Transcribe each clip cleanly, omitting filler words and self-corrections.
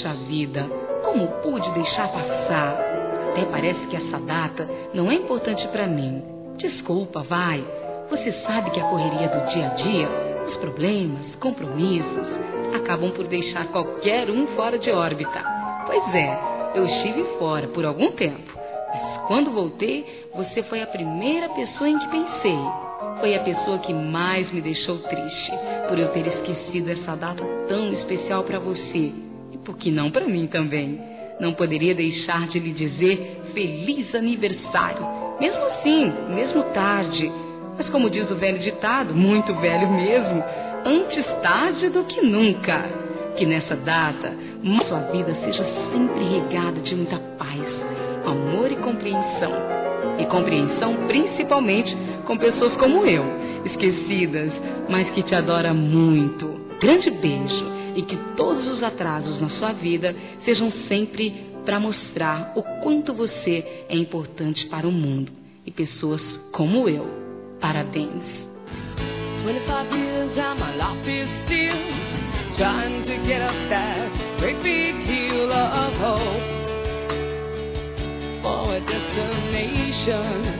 Puxa vida, como pude deixar passar? Até parece que essa data não é importante pra mim. Desculpa, vai. Você sabe que a correria do dia a dia, os problemas, compromissos, acabam por deixar qualquer um fora de órbita. Pois é, eu estive fora por algum tempo. Mas quando voltei, você foi a primeira pessoa em que pensei. Foi a pessoa que mais me deixou triste, por eu ter esquecido essa data tão especial para você. E por que não para mim também? Não poderia deixar de lhe dizer feliz aniversário. Mesmo assim, mesmo tarde. Mas como diz o velho ditado, muito velho mesmo, antes tarde do que nunca. Que nessa data, sua vida seja sempre regada de muita paz, amor e compreensão. E compreensão principalmente com pessoas como eu, esquecidas, mas que te adoram muito. Grande beijo e que todos os atrasos na sua vida sejam sempre para mostrar o quanto você é importante para o mundo e pessoas como eu. Parabéns. 25 years and my life is still trying to get up that great big hill of hope for a destination.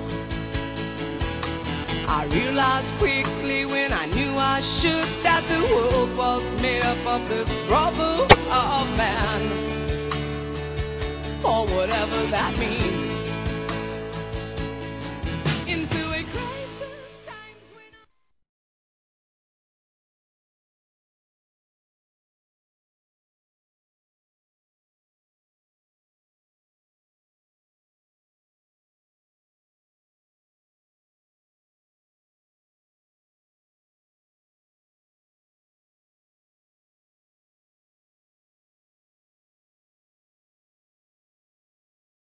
I realized quickly when I knew I should that the world was made up of this rubble of man, or whatever that means.